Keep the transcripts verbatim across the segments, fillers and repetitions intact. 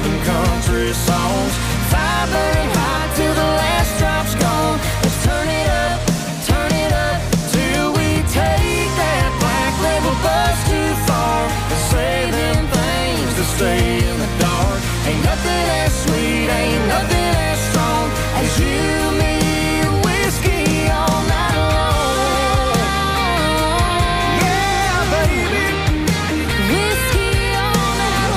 them country songs. Fire burning hot till the last drop's gone. Let's turn it up, turn it up, till we take that black label bus too far. Let's say them things to stay in the dark. Ain't nothing as sweet, ain't nothing as strong as you, me, and whiskey all night long. Yeah, baby. Whiskey all night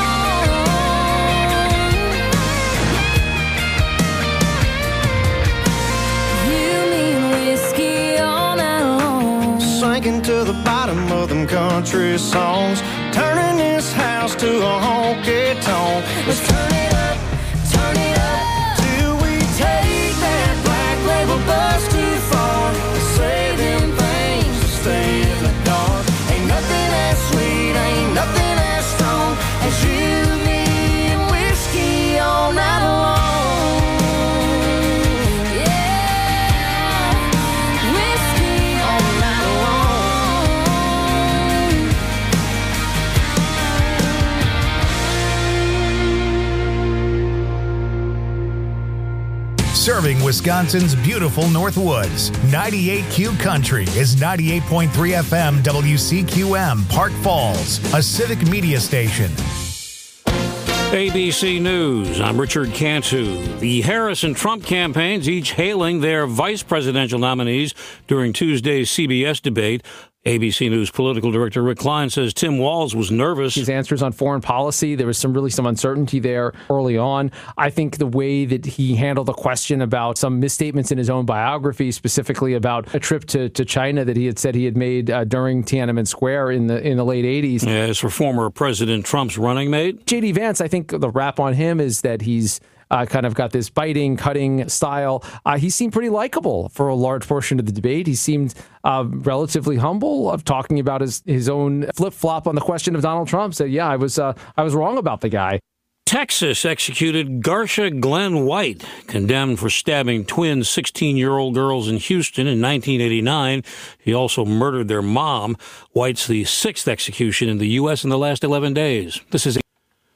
long. You mean whiskey all night long. Sinking to the bottom of them country songs. Turning this house to a honky tonk. Let's turn it up, turn it up, till we take that black label bus too far. Let's say them things to stay in the dark. Ain't nothing as sweet, ain't nothing as strong as you, me, and whiskey all night long. Yeah, whiskey all night long. Serving Wisconsin's beautiful Northwoods, ninety-eight Q Country is ninety-eight point three F M W C Q M, Park Falls, a civic media station. A B C News, I'm Richard Cantu. The Harris and Trump campaigns each hailing their vice presidential nominees during Tuesday's C B S debate. A B C News political director Rick Klein says Tim Walz was nervous. His answers on foreign policy, there was some really some uncertainty there early on. I think the way that he handled the question about some misstatements in his own biography, specifically about a trip to, to China that he had said he had made uh, during Tiananmen Square in the in the late eighties. As for former President Trump's running mate, J D Vance, I think the rap on him is that he's Uh, kind of got this biting, cutting style. Uh, he seemed pretty likable for a large portion of the debate. He seemed uh, relatively humble of talking about his, his own flip-flop on the question of Donald Trump. Said, yeah, I was uh, I was wrong about the guy. Texas executed Garsha Glenn White, condemned for stabbing twin sixteen-year-old girls in Houston in nineteen eighty-nine. He also murdered their mom. White's the sixth execution in the U S in the last eleven days. This is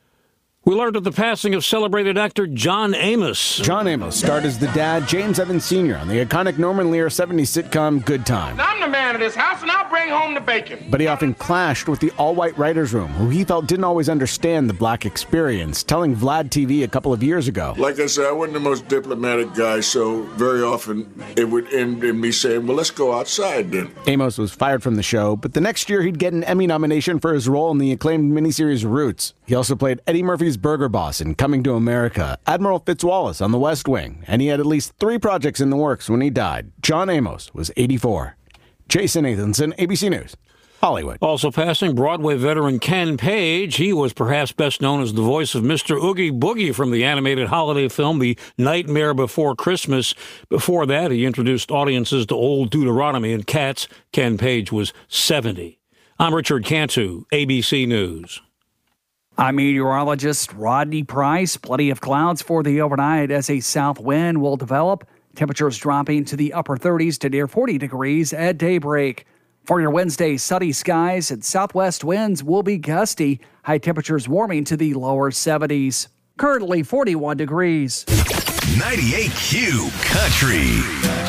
We learned of the passing of celebrated actor John Amos. John Amos starred as the dad, James Evans Senior, on the iconic Norman Lear seventies sitcom Good Time. I'm the man of this house, and I'll bring home the bacon. But he often clashed with the all-white writers' room, who he felt didn't always understand the black experience, telling Vlad T V a couple of years ago. Like I said, I wasn't the most diplomatic guy, so very often it would end in me saying, well, let's go outside then. Amos was fired from the show, but the next year he'd get an Emmy nomination for his role in the acclaimed miniseries Roots. He also played Eddie Murphy's burger boss in Coming to America, Admiral Fitzwallace on The West Wing, and he had at least three projects in the works when he died. John Amos was eighty-four. Jason Nathanson, A B C News, Hollywood. Also passing, Broadway veteran Ken Page. He was perhaps best known as the voice of Mister Oogie Boogie from the animated holiday film The Nightmare Before Christmas. Before that, he introduced audiences to Old Deuteronomy and Cats. Ken Page was seventy. I'm Richard Cantu, A B C News. I'm meteorologist Rodney Price. Plenty of clouds for the overnight as a south wind will develop. Temperatures dropping to the upper thirties to near forty degrees at daybreak. For your Wednesday, sunny skies and southwest winds will be gusty. High temperatures warming to the lower seventies. Currently forty-one degrees. ninety-eight Q Country.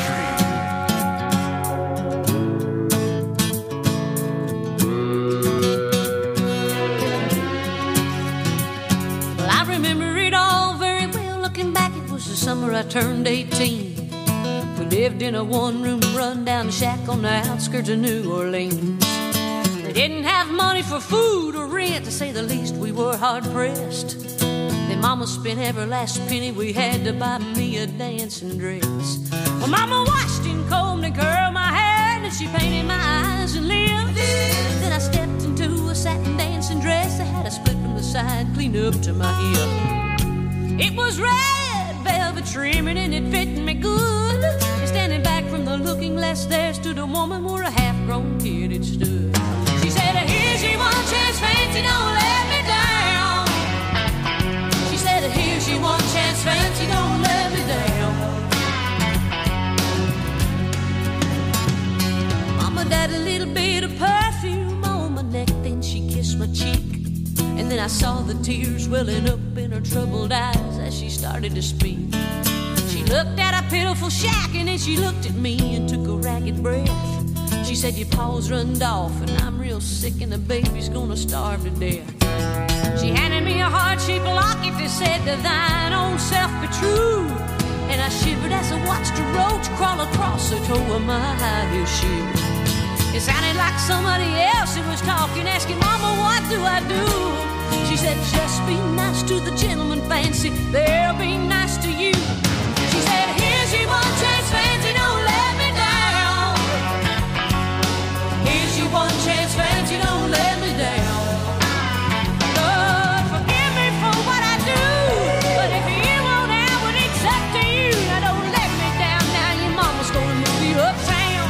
Summer I turned eighteen. We lived in a one-room run-down shack on the outskirts of New Orleans. We didn't have money for food or rent, to say the least. We were hard-pressed. Then Mama spent every last penny we had to buy me a dancing dress. Well, Mama washed and combed and curled my hair, and she painted my eyes and lips. Then I stepped into a satin dancing dress that had a split from the side, clean up to my hip. It was red velvet trimming and it fit me good. And standing back from the looking glass there stood a woman where a half-grown kid had stood. She said, here's your one chance, fancy, don't let me down. She said, here's your one chance, fancy, don't let me down. Mama died a little bit of perfume on my neck, then she kissed my cheek. And then I saw the tears welling up in her her troubled eyes as she started to speak. She looked at a pitiful shack and then she looked at me and took a ragged breath. She said, your paws runned off and I'm real sick and the baby's gonna starve to death. She handed me a heart-shaped locket that said, to thine own self be true. And I shivered as I watched a roach crawl across the toe of my high heel shoe. It sounded like somebody else who was talking, asking, Mama, what do I do? She said, just be nice to the gentleman, Fancy, they'll be nice to you. She said, here's your one chance, Fancy, don't let me down. Here's your one chance, Fancy, don't let me down. Lord, forgive me for what I do, but if you won't have it, it's up to you. Now don't let me down, now your mama's gonna move you uptown.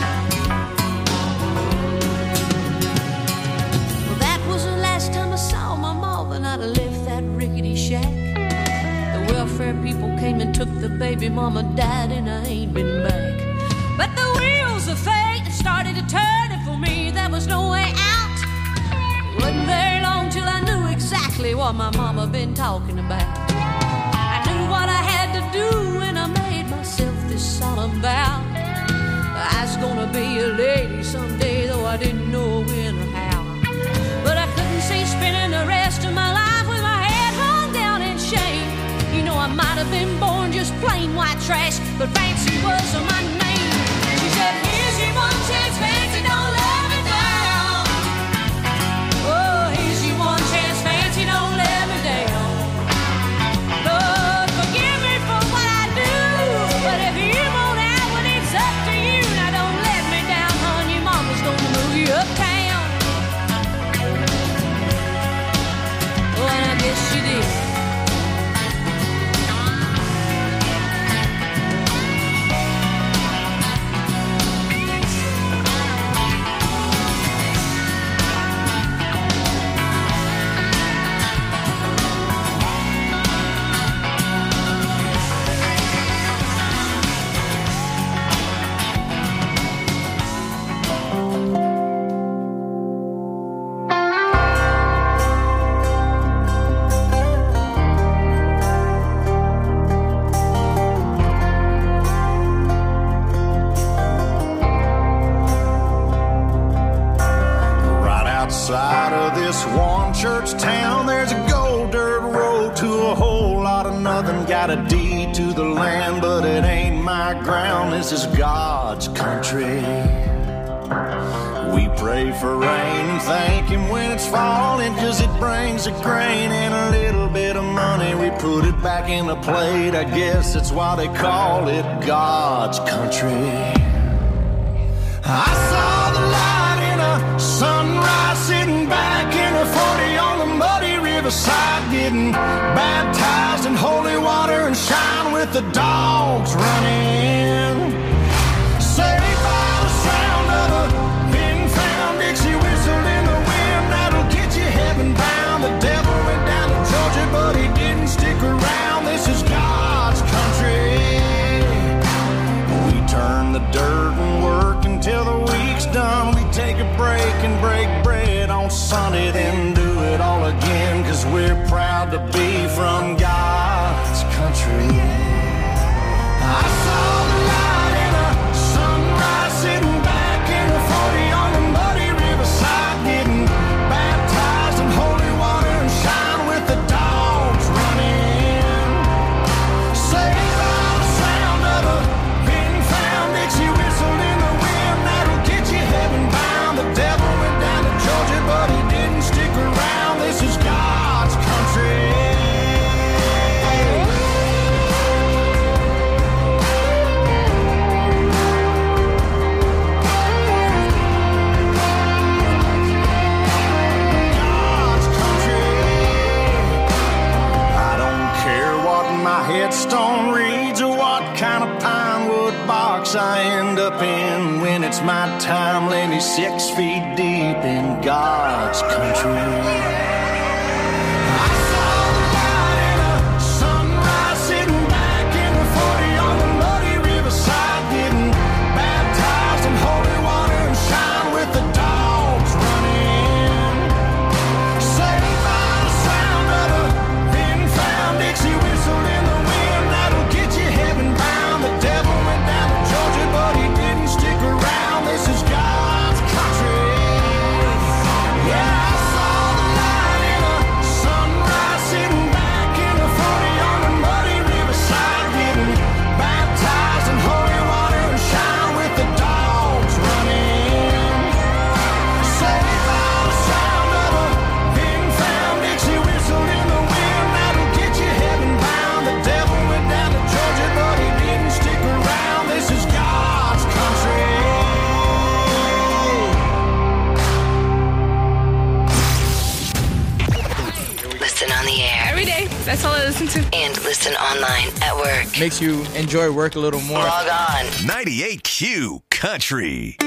Well, that was the last time I saw my mom, and I'd have left that rickety shack. The welfare people came and took the baby, mama died and I ain't been back. But the wheels of fate started to turn, and for me there was no way out. It wasn't very long till I knew exactly what my mama been talking about. I knew what I had to do and I made myself this solemn vow. I was gonna be a lady someday, though I didn't know when or how. But I couldn't see spending the rest of my life with my head hung down in shame. You know, I might have been born just plain white trash, but Fancy was my name. She said, here's your one chance, Fancy, don't let me down. Oh, here's your one chance, Fancy, don't let me down. Lord, forgive me for what I do, but if you won't have it, it's up to you. Now don't let me down, hon, your mama's gonna move you uptown. Oh, and I guess she did. Outside of this one church town, there's a gold dirt road to a whole lot of nothing. Got a deed to the land, but it ain't my ground. This is God's country. We pray for rain and thank Him when it's falling, 'cause it brings a grain and a little bit of money. We put it back in the plate, I guess that's why they call it God's country. I saw the light in a sunrise, sitting back in a forty on the muddy riverside, getting baptized in holy water and shine with the dogs running. Saved by the sound of a pin-found Dixie whistle in the wind that'll get you heaven bound. The devil went down to Georgia, but he didn't stick around. This is God's country. We turn the dirt and work until the week's done. We take a break and break bread on Sunday, then do it all again, 'cause we're proud to be from God's country. I saw the light in a sunrise, sitting back in a forty on the muddy riverside, getting baptized in holy water and shine with the dogs running. Saved by the sound of a pin-found Dixie whistle in the wind that'll get you heaven bound. The devil went down to Georgia, but he didn't stick around. This is God's country. God's country. I don't care what my headstone reads or what kind of pine wood box I end up in. When it's my time, lay me six feet deep in God's country. I saw the light in a sunrise, sitting back in the forty on the muddy riverside, getting baptized in holy water and shine with the dogs running. Saved by the sound of a pin-found That's all I listen to. And listen online at work. Makes you enjoy work a little more. Log on. ninety-eight Q Country.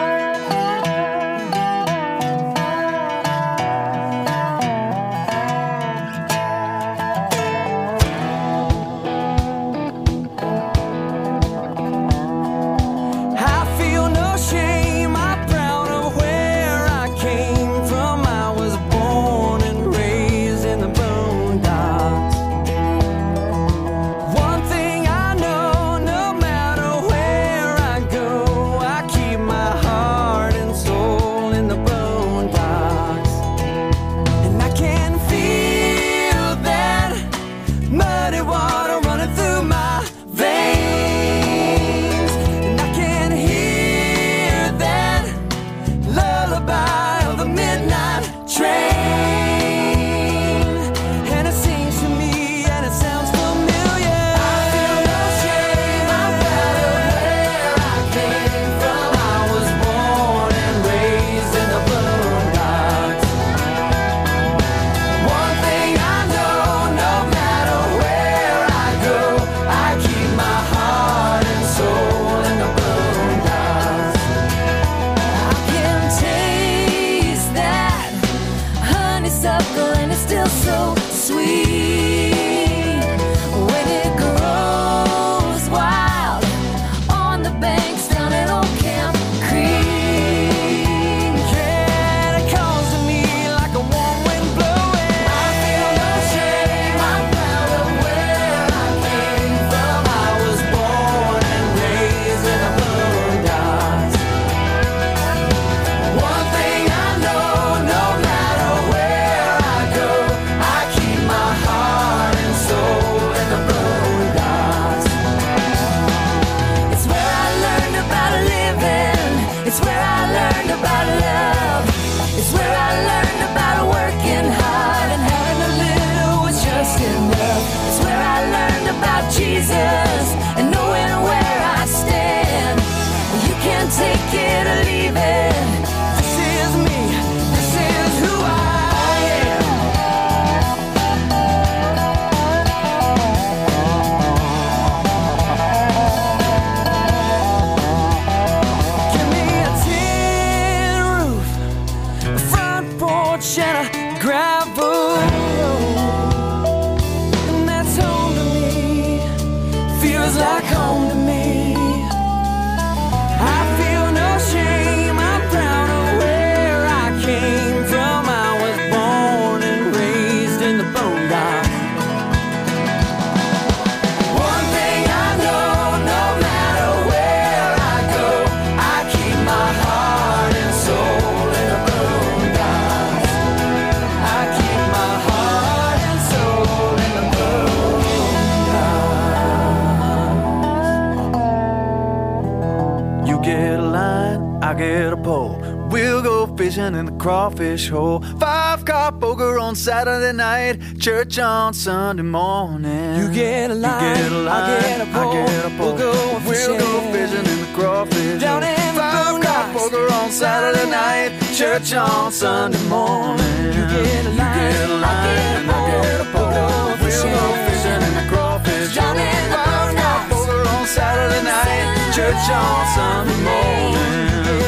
In the crawfish hole, five car poker on Saturday night, church on Sunday morning. You get a line, you get a line, I get a pole, I get a pole. We'll go fishing, we'll go fishing in the crawfish down hole. in Five car poker on Saturday night, church on Sunday morning. You get a line, you get a line, I get a pole. We'll go fishing in the crawfish hole. Five car poker on Saturday night, church on Sunday morning.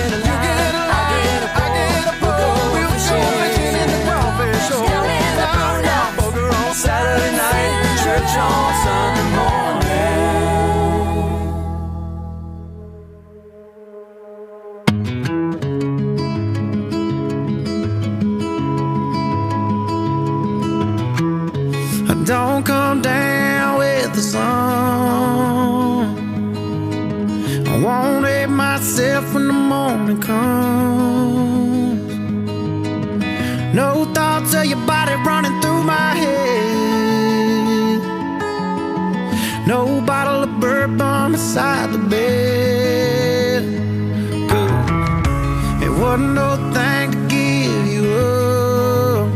Saturday night, church on Sunday morning. Don't come down with the sun. I won't hate myself when the morning comes. No thoughts of your body running through my head. No bottle of bourbon beside the bed. Good. It wasn't no thing to give you up.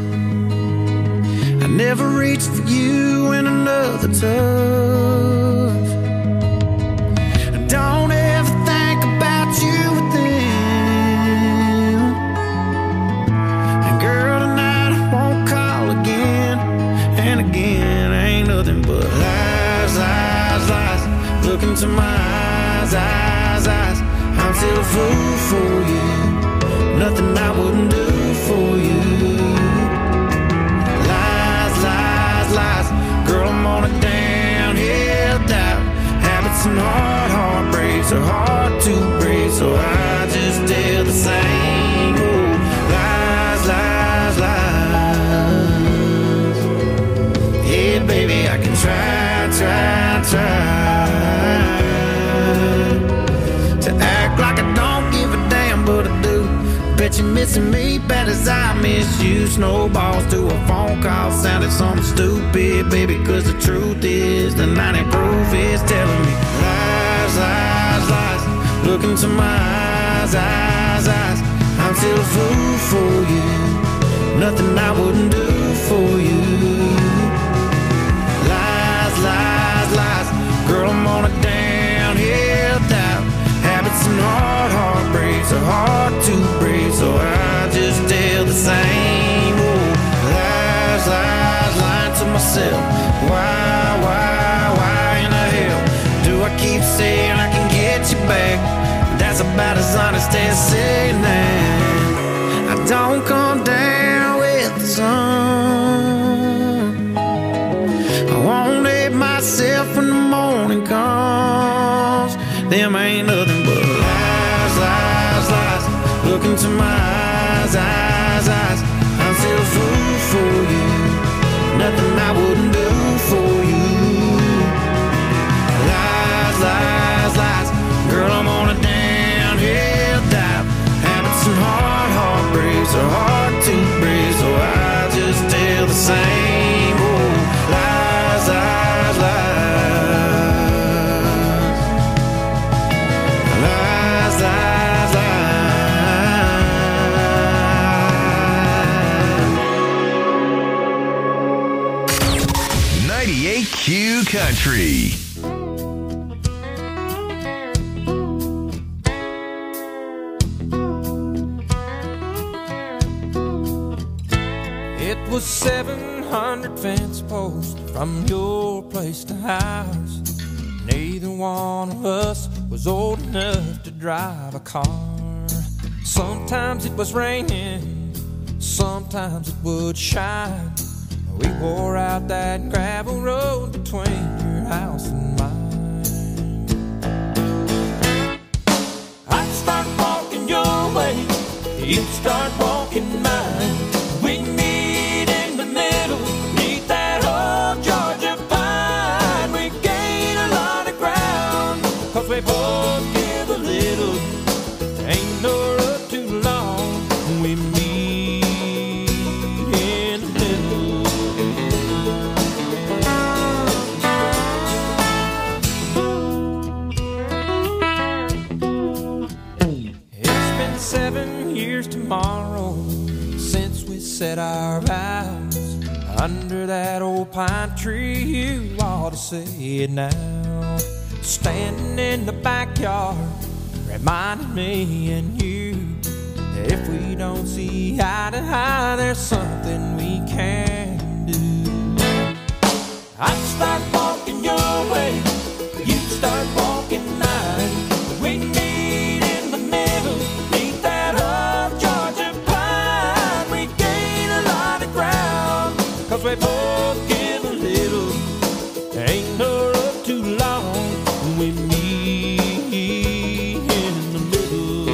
I never reached for you in another touch. Don't ever think about you with them. And girl, tonight I won't call again and again. into my eyes, eyes, eyes. I'm still a fool for you. Nothing I wouldn't do for you. Lies, lies, lies. Girl, I'm on a downhill dive. Habits and hard heartbreaks are hard to break, so I just tell the same old lies, lies, lies. Yeah, baby, I can try, try, try to act like I don't give a damn, but I do. Bet you're missing me bad as I miss you. Snowballs to a phone call sounded something stupid, baby, cause the truth is the ninety proof is telling me lies, lies, lies. Look into my eyes, eyes, eyes. I'm still a fool for you. Nothing I wouldn't do for you. Lies, lies, lies. Girl, I'm on a downhill dive. Habits and hard heartbreaks are hard to break, so I just tell the same old lies, lies, lying to myself. Why, why, why in the hell do I keep saying I can get you back? That's about as honest as saying that I don't come down with the sun. I won't hate myself when the morning comes. Them ain't nothing but lies, lies, lies. Look into my eyes, eyes, eyes. I'm still a fool for you. Nothing I wouldn't do for you. Lies, lies, lies. Girl, I'm on a downhill dive. Habits and hard heartbreaks are hard to break, so I just tell the same old lies, lies, lies. Lies, lies, lies. ninety-eight Q Country. It was seven hundred fence posts from your place to ours. Neither one of us was old enough to drive a car. Sometimes it was raining, sometimes it would shine. We wore out that gravel road between your house and mine. I'd start walking your way, you'd start walking mine. We meet in the middle, neath that old Georgia pine. We gain a lot of ground, cause we both give a little. Ain't no road too long, we meet in the middle. It's been seven years tomorrow since we said our vows under that old pine tree. You ought to say it now. Standing in the backyard, reminding me and you that if we don't see eye to eye, there's something we can do. I'd start walking your way, you'd start walking mine. We meet in the middle, neath that old Georgia pine. We gain a lot of ground, cause we both give a little. Ain't no road too long, we meet in the middle.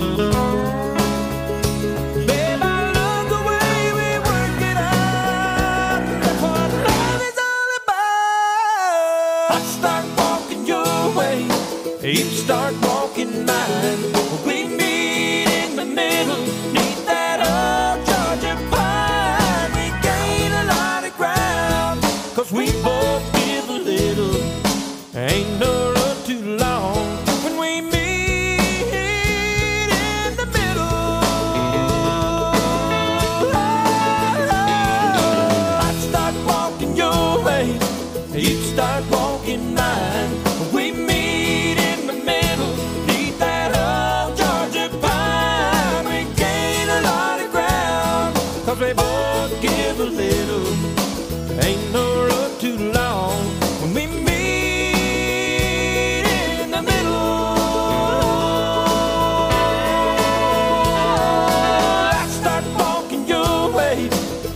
Babe, I love the way we work it out. That's what love is all about. I start walking your way, you start walking mine. We meet in the middle, neath that old Georgia pine. We gain a lot of ground, cause we both give a little. Ain't no road too long when we meet in the middle. I'd start walking your way, you'd start walking mine. We meet in the middle, neath that old Georgia pine. We gain a lot of ground, cause we both give a little. Ain't no road too long when we meet in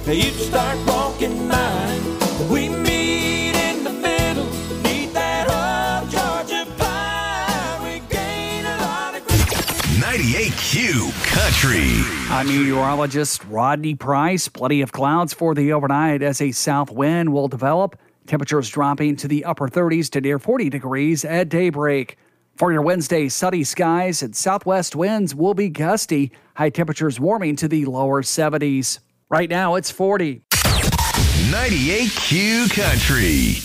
you'd start walking mine. We meet in the middle, eat that old Georgia pie. We gain a lot of ninety-eight Q Country. I'm meteorologist Rodney Price. Plenty of clouds for the overnight as a south wind will develop. Temperatures dropping to the upper thirties to near forty degrees at daybreak. For your Wednesday, sunny skies and southwest winds will be gusty. High temperatures warming to the lower seventies. Right now, it's forty. ninety-eight Q Country.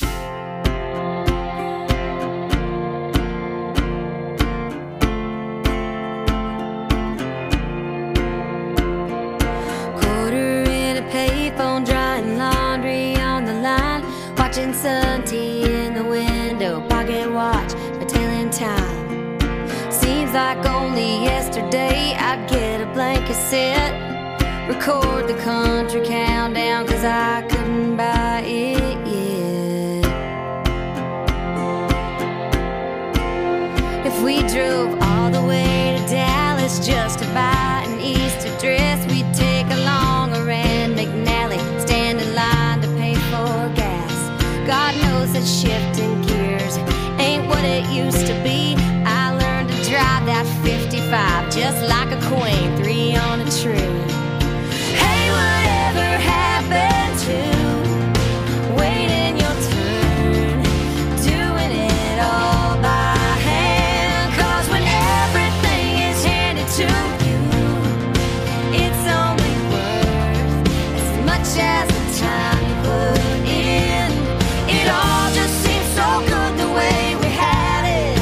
Quarter in a payphone, drying laundry on the line, watching sun tea in the window, pocket watch, my tailing time. Seems like only yesterday I'd get a blank cassette, record the country countdown, cause I couldn't buy it yet. If we drove all the way to Dallas just to buy an Easter dress, we'd take along a Rand McNally, stand in line to pay for gas. God knows that shifting gears ain't what it used to be. I learned to drive that fifty-five just like a queen, three on a tree. Whatever happened to waiting your turn, doing it all by hand? Cause when everything is handed to you, it's only worth as much as the time you put in. It all just seems so good the way we had it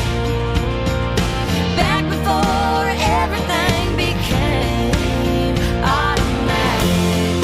back before everything became automatic.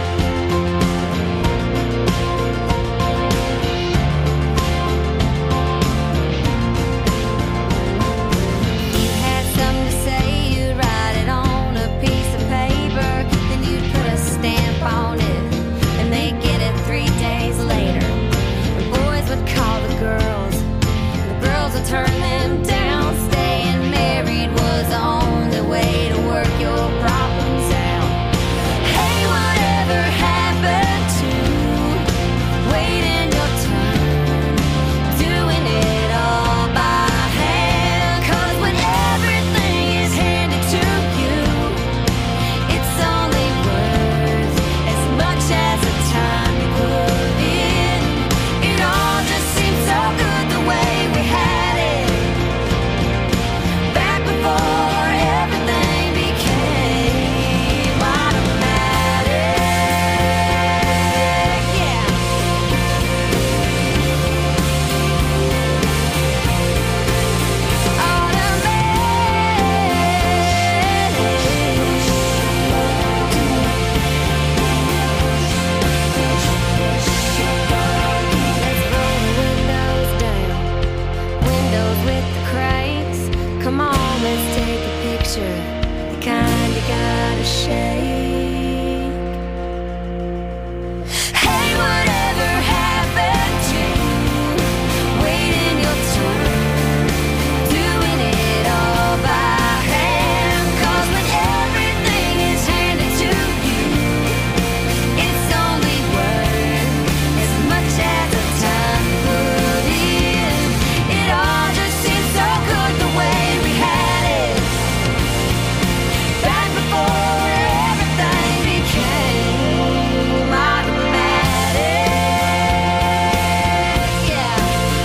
You had something to say, you'd write it on a piece of paper, then you'd put a stamp on it, and they'd get it three days later. The boys would call the girls, and the girls would turn them down. Staying married was the only way to work your problems out. Hey, whatever happened to waiting your turn, doing it all by hand? Cause when everything is handed to you, it's only worth as much as the time you put in. It all just seems so good the way we had it back before everything became automatic. Yeah. Windows down, windows with the cranks. Come on, let's take a picture, the kind you gotta shake. Hey, whatever happened to waiting your turn, doing it all by hand? Cause when everything is handed to you, it's only worth as much as the time you put in. It all just seems so good the way we had it back before everything became automatic. Yeah.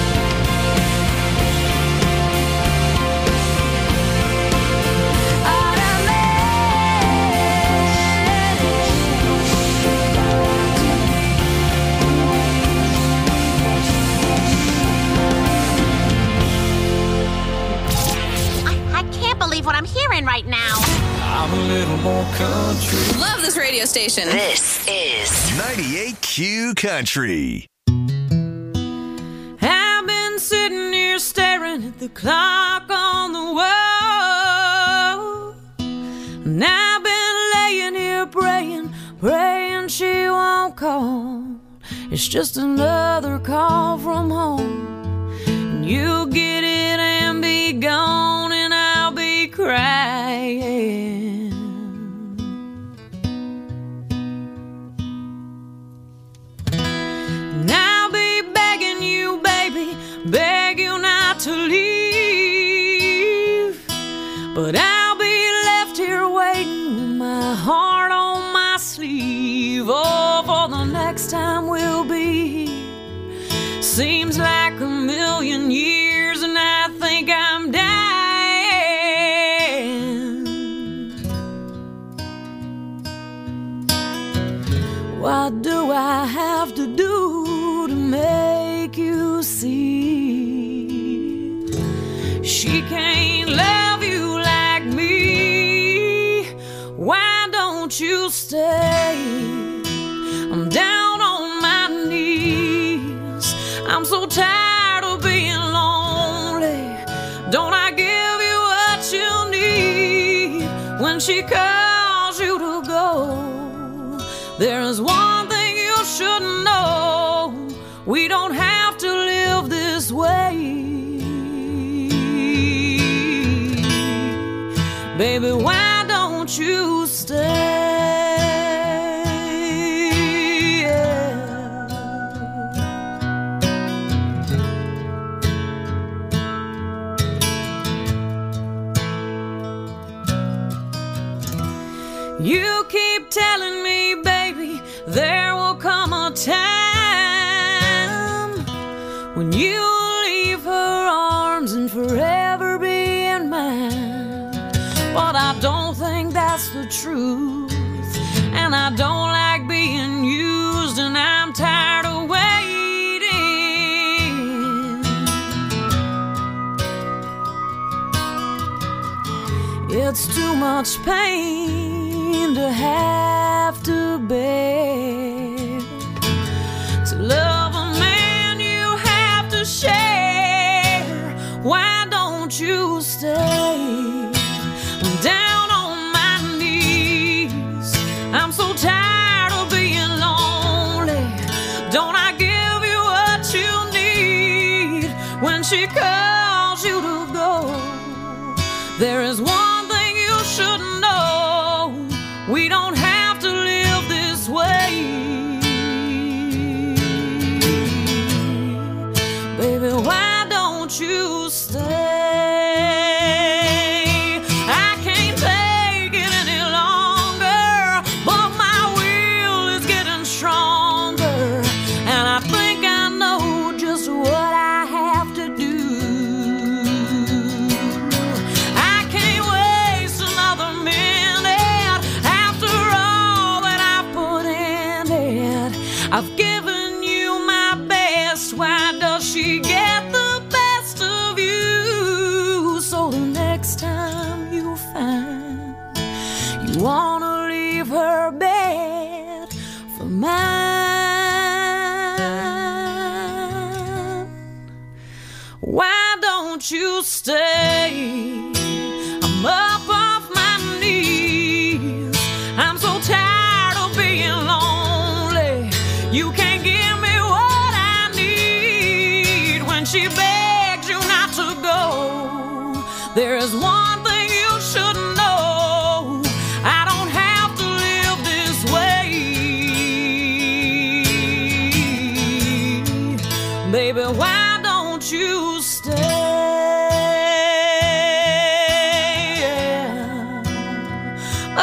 I, I can't believe what I'm hearing right now. I'm a little more country. Love this radio station. This is ninety-eight Q Country. I've been sitting here staring at the clock on the wall, and I've been laying here praying, praying she won't call. It's just another call from home, and you'll get it and be gone, and I'll be crying. Seems like a million years and I think I'm dying. What do I have to do to make you see? She can't love you like me. Why don't you stay? I'm down on my knees. I'm so tired of being lonely. Don't I give you what you need when she calls you to go? There is one thing you should know. We don't have to live this way. Baby, why don't you stay? You keep telling me, baby, there will come a time when you'll leave her arms and forever be in mine. But I don't think that's the truth, and I don't like being used, and I'm tired of waiting. It's too much pain to have to bear. To love a man you have to share. Why don't you stay? I'm down on my knees. I'm so tired of being lonely. Don't I give you what you need when she calls you to go? There is one thing you should know. We don't have to live this way. Baby, why don't you stay? I can't take it any longer, but my will is getting stronger, and I think I know just what I have to do. I can't waste another minute after all that I've put in it. I've given you my best. Why does she get the best of you? So the next time you find you wanna leave her bed for mine, why don't you stay? I'm up off my knees. I'm so tired of being lonely. You can't give me what I need when she begs you not to go. There is one thing you should know. I don't have to live this way. Baby, why don't you stay? Oh,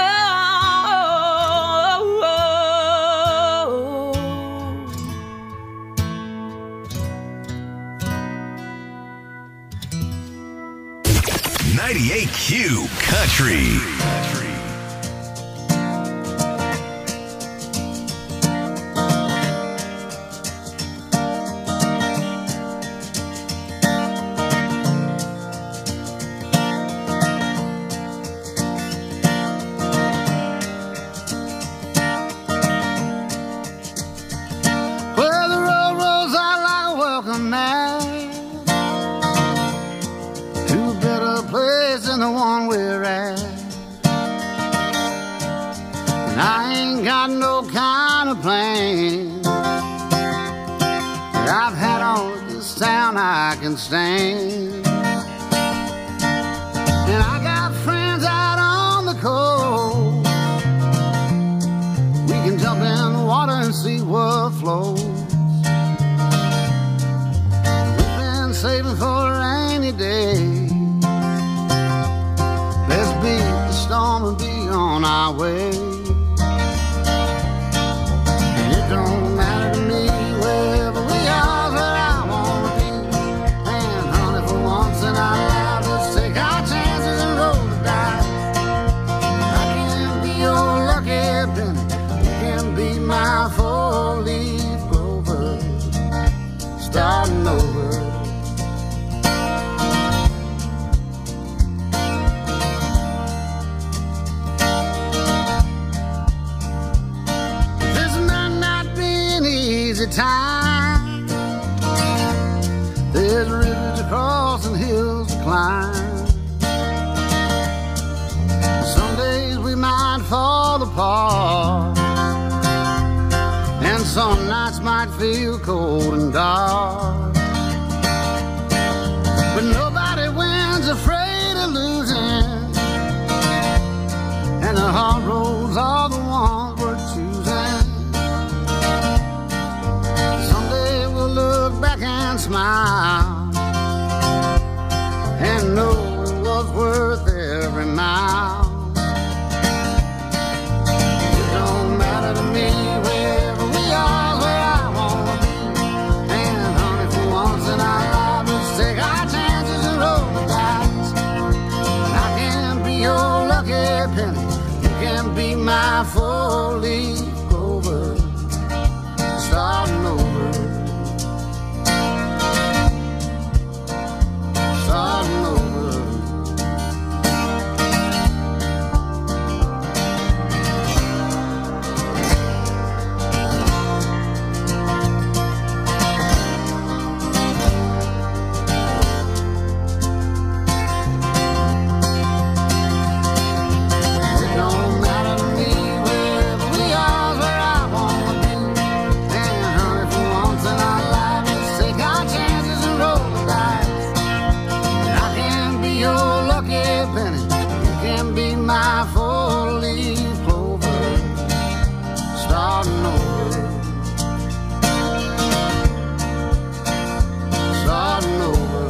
oh, oh. ninety-eight Q Country. Well, the road rolls out like a welcome mat to a better place than the one we're at. And I ain't got no kind of plan that I've had on this town I can stand. And I got friends out on the coast. We can jump in the water and see what flows. We've been saving for a rainy day. Let's beat the storm and be on our way. And it don't matter to me wherever we are, where I feel cold and dark. But nobody wins afraid of losing, and the hard roads are the ones we're choosing. Someday we'll look back and smile and know it was worth every mile. It don't matter to me wherever we are, where I wanna be. And honey, for once in our lives, let's take our chances and roll the dice. I can be your lucky penny, you can be my four-leaf clover, starting over, starting over. My four-leaf clover, starting over, starting over.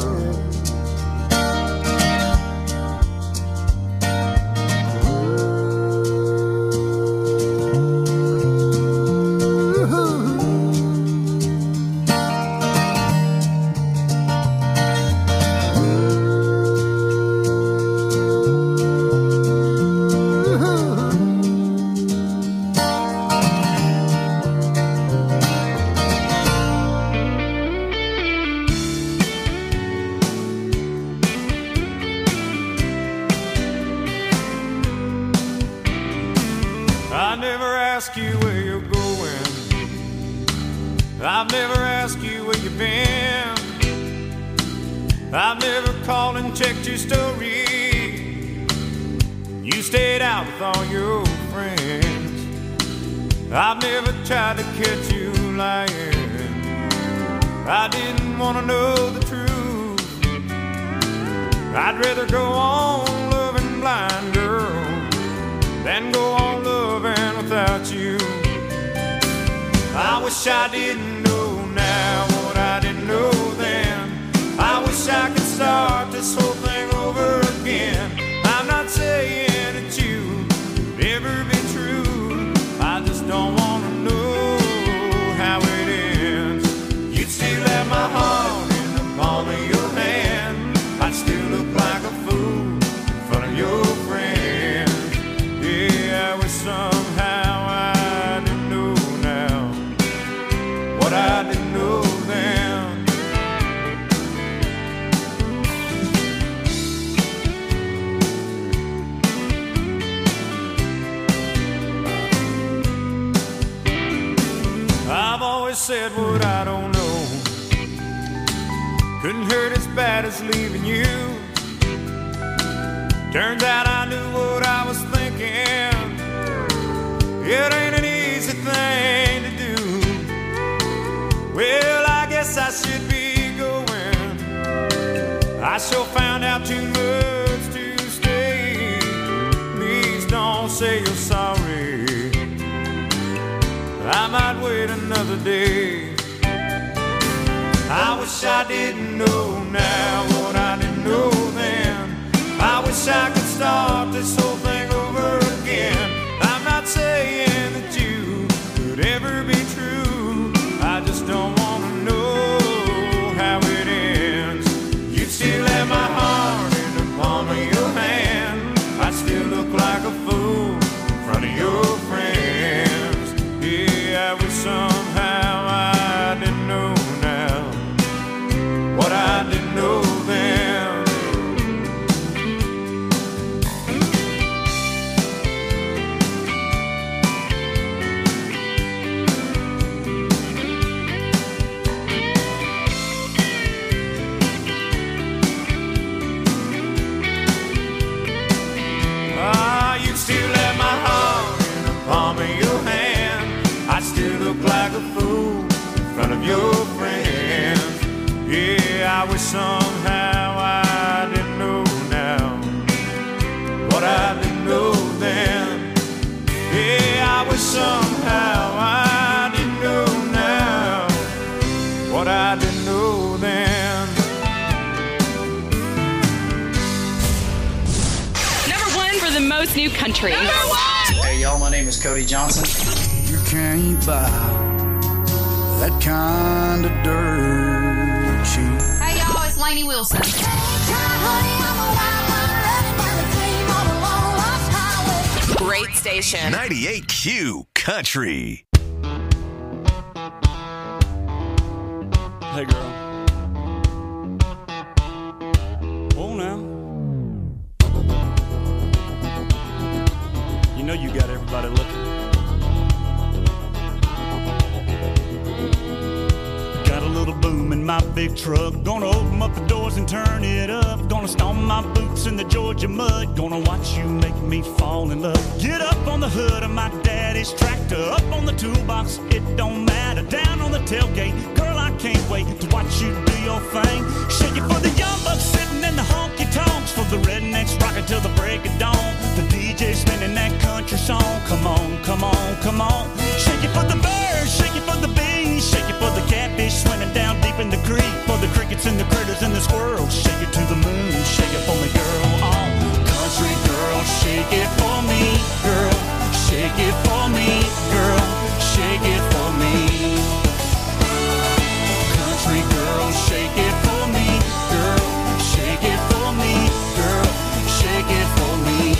I never ask you where you're going. I've never asked you where you've been. I've never called and checked your story. You stayed out with all your friends. I've never tried to catch you lying. I didn't want to know the truth. I'd rather go on loving blind, girl, than go on loving without you. I wish I didn't know now what I didn't know then. I wish I could start this whole thing over again. I'm not saying that you could ever be true. I just don't want to know how it ends. You'd still have my heart in the palm of your hand. I'd still look like a fool in front of your friends. Yeah, I wish somehow I didn't know now what I didn't know then. I've always said what I don't know. Couldn't hurt as bad as leaving you. Turns out I knew what I was thinking. It ain't an easy thing to do. Well, I guess I should be going. I sure found out too much to stay. Please don't say you're sorry. I might wait another day. I wish I didn't know now what I didn't know then. I wish I could start this whole thing over again. I'm not saying that you could ever be true. I just don't want to know how it ends. You'd still have my heart in the palm of your hand. I'd still look like a fool in front of your friends. Yeah, I wish somehow I didn't know now what I didn't know then. your friends. Yeah, I wish somehow I didn't know now what I didn't know then. Yeah, I wish somehow I didn't know now what I didn't know then. Number one for the most new country. Number one! Hey, y'all, my name is Cody Johnson. You can't buy that kind of dirt cheap. Hey, y'all, it's Lainey Wilson. Great station. ninety-eight Q Country. Hey, girl. Oh, now. You know you got everybody looking. Got a little boom in my big truck. Gonna open up the doors and turn it up. Gonna stomp my boots in the Georgia mud. Gonna watch you make me fall in love. Get up on the hood of my daddy's tractor. Up on the toolbox, it don't matter. Down on the tailgate, girl, I can't wait to watch you do your thing. Shake it for the young bucks sitting in the honky tonks. For the rednecks rocking till the break of dawn. The D J spinning that country song. Come on, come on, come on. Shake it for the birds, shake it for the bees. Shake it for the catfish swimming down deep in the creek. For the crickets and the critters and the squirrels. Shake it to the moon, shake it for me, girl. Oh, country girl, shake it for me, girl. Shake it for me, girl. Shake it for me. Country girl, shake it for me, girl. Shake it for me, girl. Shake it for me.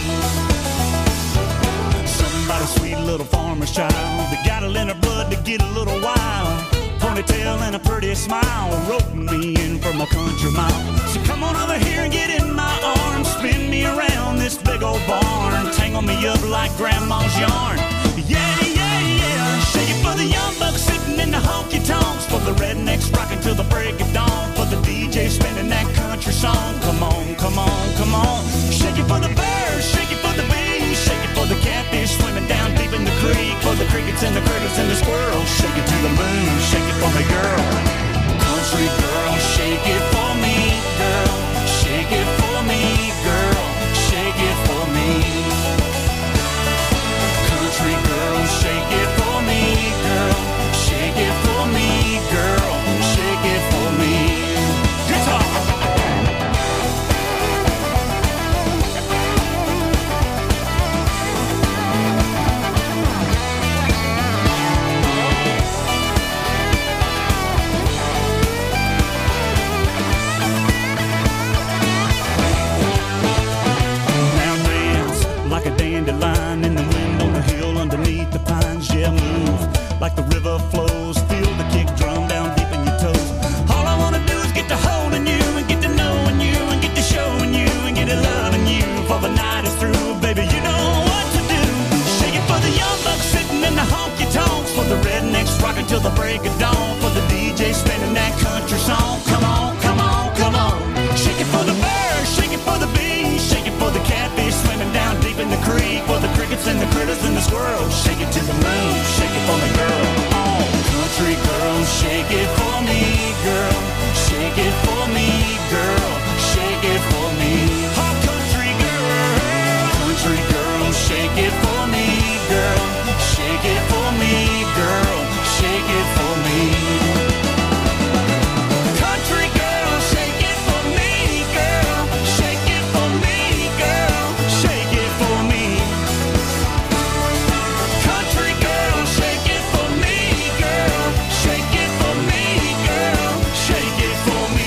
Somebody sweet little farmer's child that got it in her blood to get a little wild. Ponytail and a pretty smile, roping me in from a country mile. So come on over here and get in my arms, spin me around this big old barn, tangle me up like grandma's yarn. Yeah, yeah, yeah. Shake it for the young bucks sitting in the honky tonks, for the rednecks rocking till the break of dawn, for the D J spinning that country song. Come on, come on, come on. Shake it for the birds, shake it for the bees, shake it for the catfish swimming down deep in the creek, for the crickets and the critters and the squirrels. Shake it to the moon, shake it for me, girl. Country girl, shake it for me, girl. Shake it for me, girl. Shake it for me. Country girl, shake it for me, girl. Shake it for me, girl. Shake it for me. Guitar. Dandelion in the wind on the hill underneath the pines. Yeah, move like the river flows. Feel the kick drum down deep in your toes. All I wanna do is get to holding you and get to knowing you and get to showing you and get to loving you. For the night is through, baby, you know what to do. Shake it for the young bucks sitting in the honky tonks, for the rednecks rocking till the break of dawn, for the D J spinning that country song. Come on, come on, come on. Shake it for the birds, shake it for the bees, shake it for the catfish swimming down deep in the creek, for the crickets and the critters and the squirrels. Shake it to the moon, shake it for me, girl. Oh, country girl, shake it for me, girl. Shake it for me, girl. Shake it for me. Oh, country girl, country girl, shake it for me, girl. Shake it for me, girl. Shake it for me. Country girl, shake it for me, girl. Shake it for me, girl. Shake it for me. Country girl, shake it for me, girl. Shake it for me, girl. Shake it for me.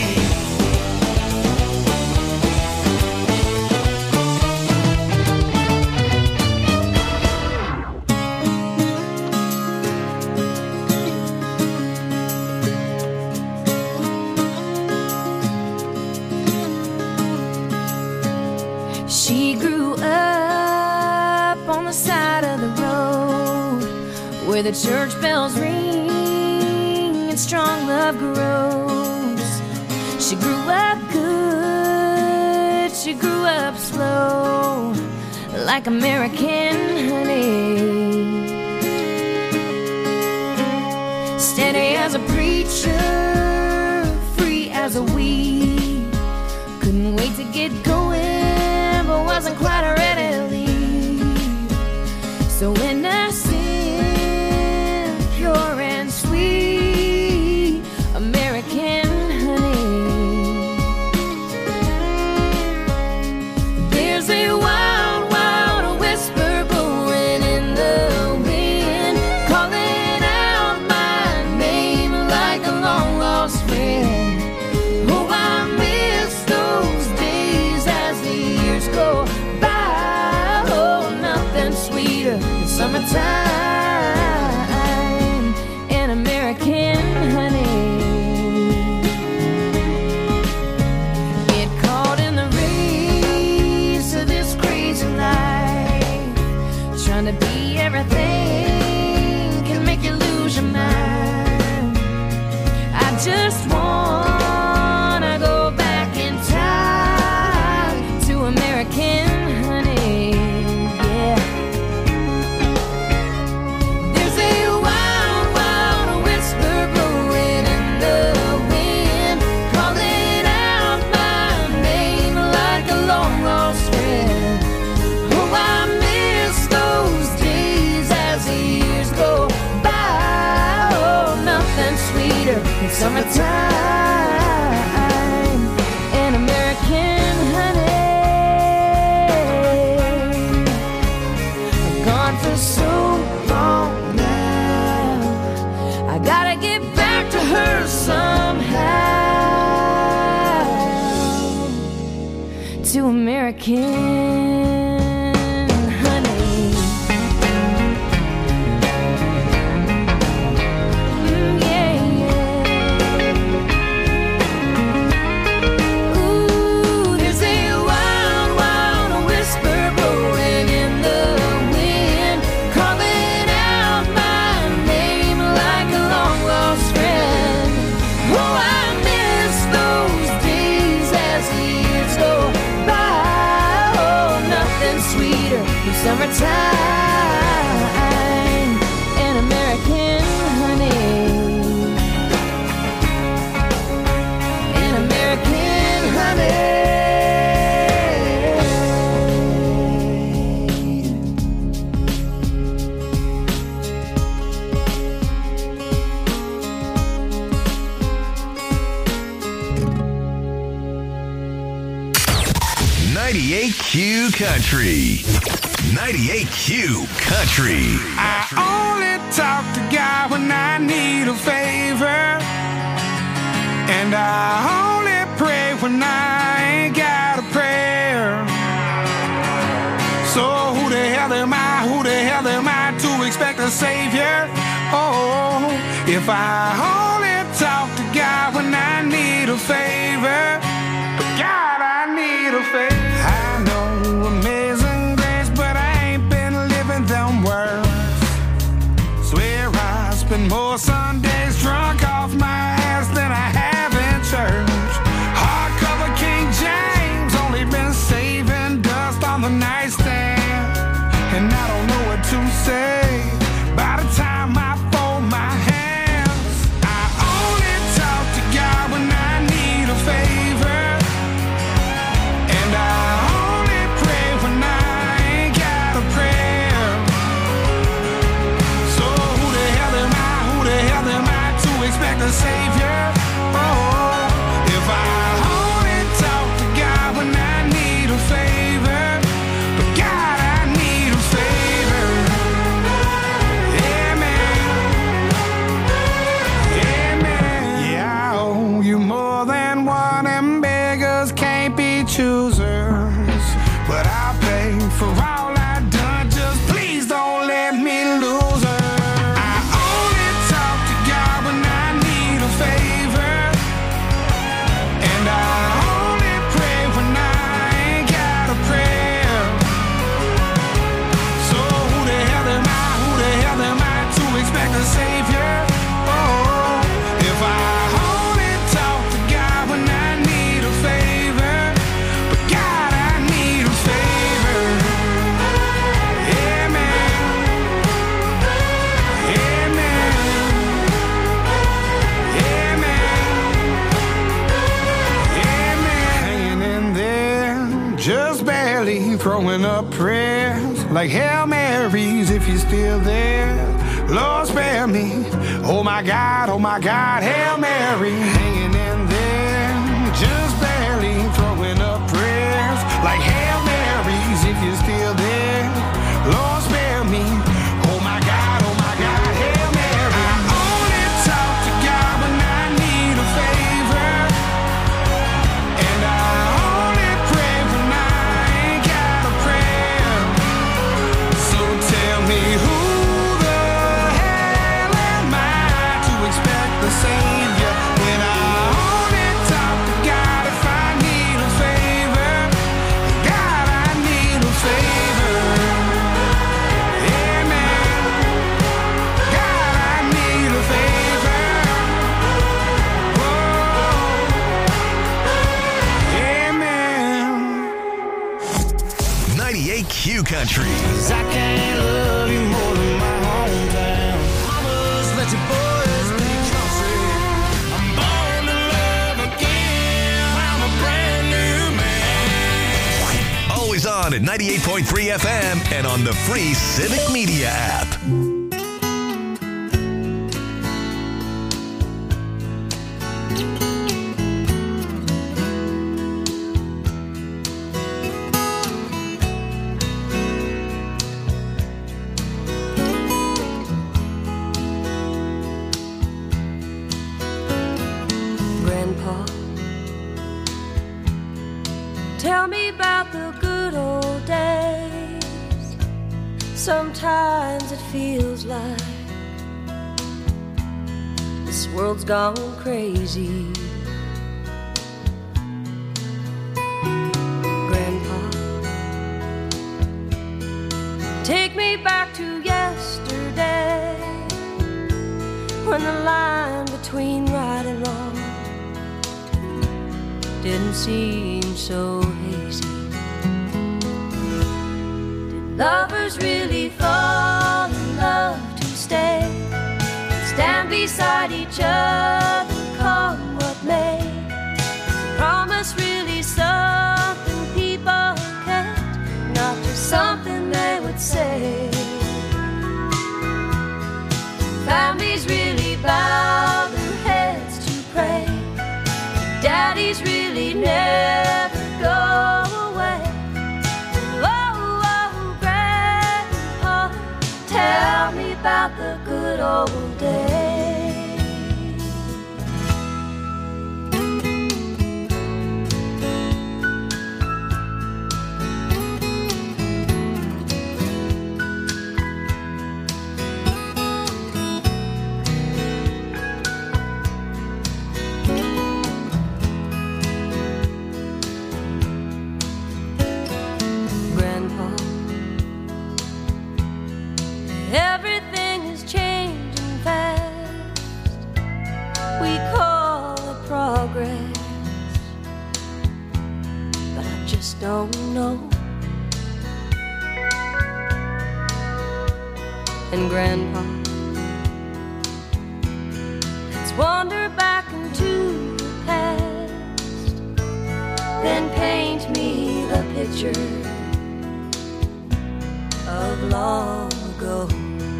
She grew up on the side of the road where the church bells ring and strong love grows. She grew up good, she grew up slow, like American honey. Steady as a preacher a we. Couldn't wait to get going, but wasn't quite ready to leave. So innocent, pure and sweet, American honey. There's a wild, wild whisper blowing in the wind, calling out my name like a long lost friend. Oh, I miss those days as the years go by. Oh, nothing sweeter than summertime and American honey. Get caught in the race of this crazy life, trying to be everything can make you lose your mind. I just wanna go back in time to American honey, yeah. There's a wild, wild whisper blowing in the wind, calling out my name like a long lost friend. Oh, I miss those days as the years go by. Oh, nothing sweeter than summertime and American honey. I've gone for so long now, I gotta get back to her somehow, to American honey. Mm, yeah, yeah. Ooh, there's a wild, wild whisper blowing in the wind, calling out my name like a long lost friend. Oh, I miss those days as the years go by. Oh, nothing sweeter than summertime and American honey. And American honey. ninety-eight Q Country. ninety-eight Q Country. I only talk to God when I need a favor, and I only pray when I ain't got a prayer. So who the hell am I, who the hell am I to expect a savior? Oh, if I only talk to God when I need a favor, God, I need a favor. I know amazing grace, but I ain't been living them words. Swear I spend more Sundays drunk off my ass than I have in church. Hardcover King James, only been saving dust on the nightstand, and I don't know what to say by the time I fold my hands. Belly throwing up prayers like Hail Marys if you're still there. Lord spare me. Oh my God, oh my God, Hail Mary. Hanging in there, just barely throwing up prayers like Hail Marys if you're still there. Lord spare me. Oh my God, oh my God, Hail Mary. I only talk to God when I need a favor, and I only pray when I ain't got a prayer. So tell me who the hell am I to expect the Savior when I only talk to God if I need a favor? God, I need a favor. Amen. God, I need a favor. Whoa. Amen. ninety-eight Q Country. I can't love you more than my hometown. Mamas, let your boys be country. I'm born to love again. I'm a brand new man. Always on at ninety-eight point three F M and on the free Civic Media app. Grandpa, tell me about the good old days. Sometimes it feels like this world's gone crazy. Grandpa, take me back to yesterday, when the line between right and wrong didn't seem so hazy. Did lovers really fall in love to stay and stand beside each other, come what may? Is promise really something people kept, not just something they would say? Families really bow their heads to pray. Daddies really never go away. Oh, oh, Grandpa, tell me about the good old days. Grandpa, everything is changing fast. We call it progress, but I just don't know. And Grandpa, let's wander back into the past, then paint me the picture of long ago.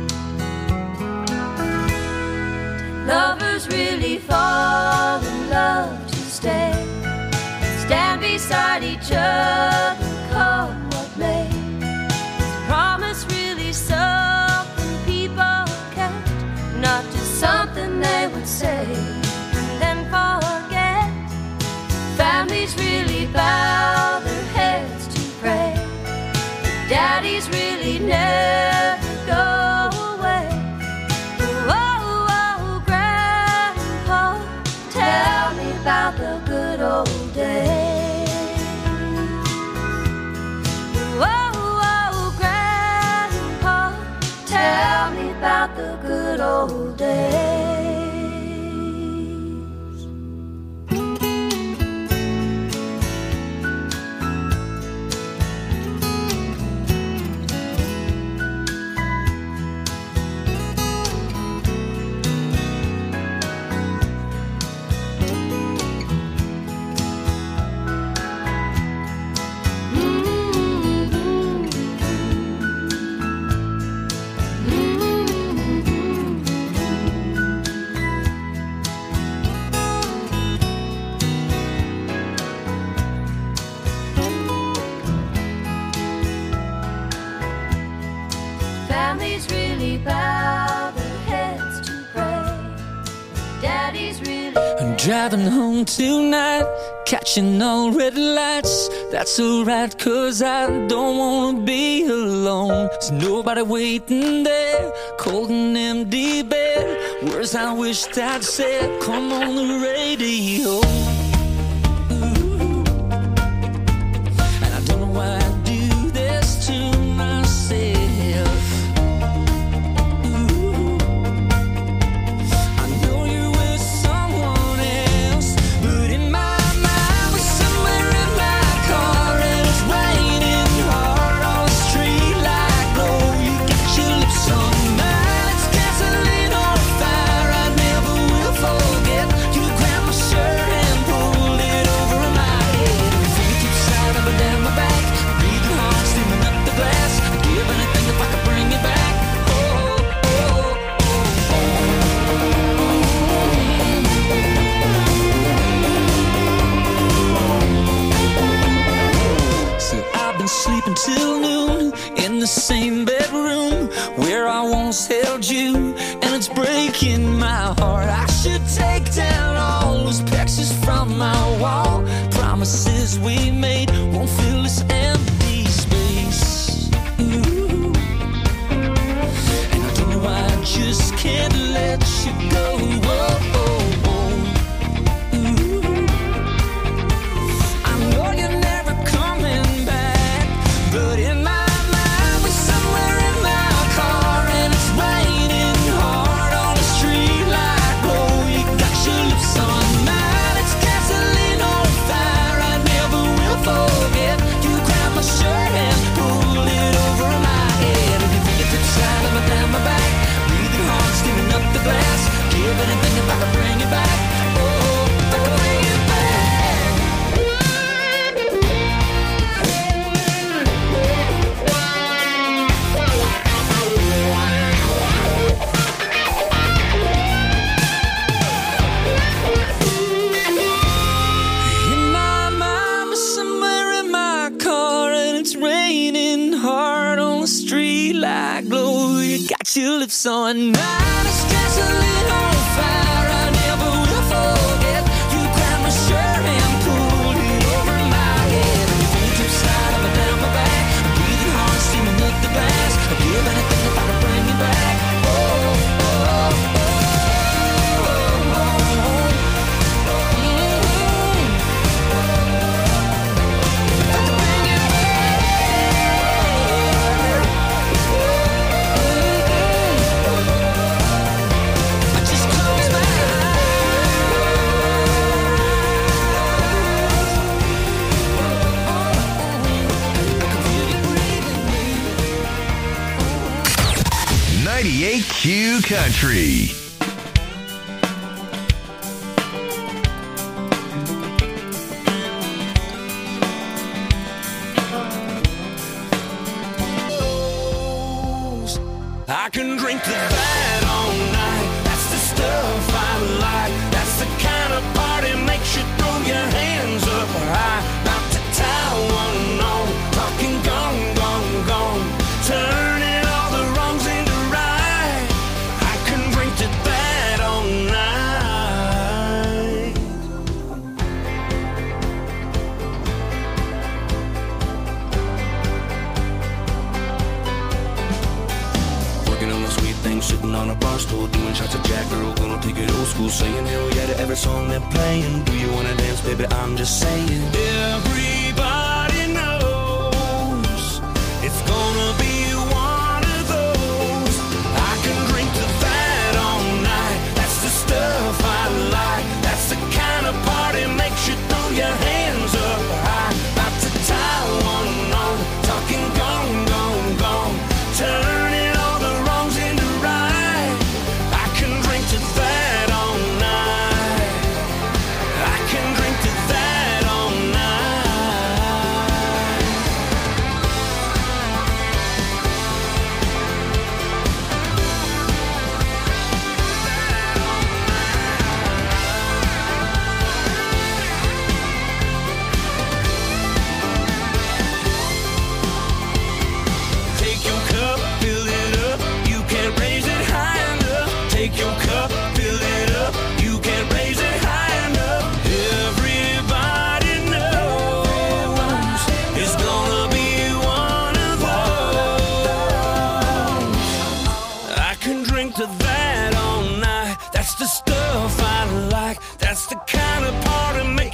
Did lovers really fall in love to stay, stand beside each other, come what may? Is promise really something people kept, not just something they would say and then forget? Families really bow their heads to pray. Daddies really never go away. Oh, oh, Grandpa, tell me about the good old days. Oh, oh, Grandpa, tell me about the good old days. Mm-hmm. Driving home tonight, catching all red lights. That's alright, cause I don't wanna be alone. There's nobody waiting there, cold and empty bed. Words I wished I'd said, come on the radio. Ooh. And I don't know why I do this to myself. Sleeping till noon in the same bedroom where I once held you, and it's breaking my heart. I should take down all those pictures from my wall. Promises we made won't fill this empty space. Ooh. And I don't know why I just can't let you go. Whoa, whoa, whoa. Ooh. I know you're never coming back. But in my mind, we're somewhere in my car, and it's raining hard on the street like glow. You got your lips on mine, it's gasoline on fire. I never will forget. You grab my shirt and pull it over my head. If you think it's inside of my down my back, breathing hard, steaming up the glass. Give anything if I can bring you back. Oh, if I can bring you back. Your lips on mine, it's gasoline on fire. I never will forget. You grabbed my shirt and pulled it over my head. And you pulled your side of it down my back. I'm breathing hard, steaming up the glass. I'd give anything if I could bring you back. Oh, oh, oh, oh, oh, oh. Mm-hmm. If I could bring you back. ninety-eight Q Country. I can drink to that all night. That's the stuff I like. That's the kind of party makes you throw your hands up high. About to tie one on, talking gone, gone, gone. Turning all the wrongs into right. I can drink to that all night. Working on the sweet thing, sitting on a bar stool, doing shots of Jack, girl, gonna take it old school, saying hell yeah to every song they're playing. Do you wanna dance, baby? I'm just saying. Everybody knows it's gonna be one of those. I can drink to that all night. That's the stuff I like. That's the kind of party makes you throw your hands up high. About to tie one on, talking gone, gone, gone. Turning all the wrongs into right. I can drink to that all night. I can drink to that all night.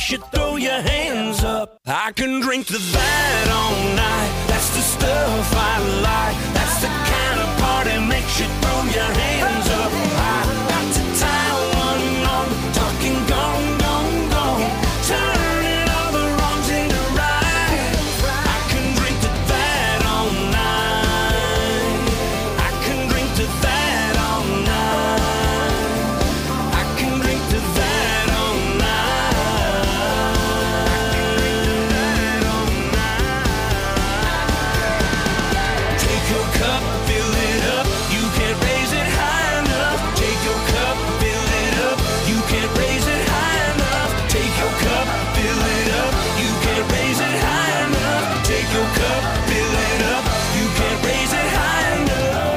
makes you throw your hands up. I can drink to that all night. That's the stuff I like. That's the kind of party makes you throw your hands up. I got to tie one on, talking gone, gone, gone, turning all the wrongs into right. I can drink to that all night. I can drink to that all night. I can drink to that all night. Take your cup, fill it up. You can't raise it high enough. Take your cup, fill it up. You can't raise it high enough. Take your cup, fill it up. You can't raise it high enough. Take your cup, fill it up. You can't raise it high enough.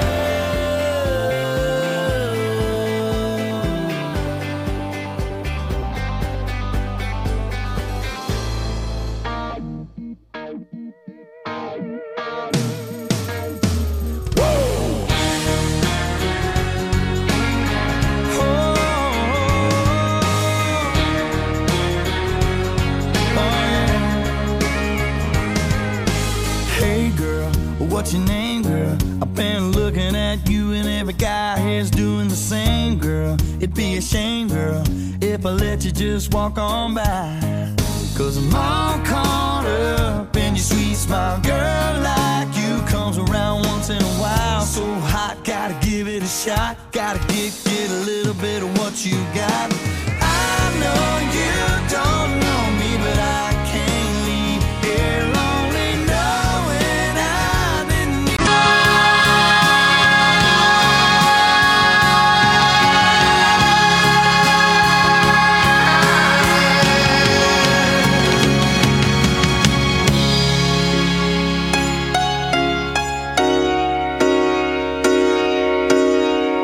Hey girl, what's your name, girl? I've been looking at you and every guy here's doing the same, girl. It'd be a shame, girl, if I let you just walk on by. Cause I'm all caught up in your sweet smile. Girl like you comes around once in a while. So hot, gotta give it a shot. Gotta get, get a little bit of what you got.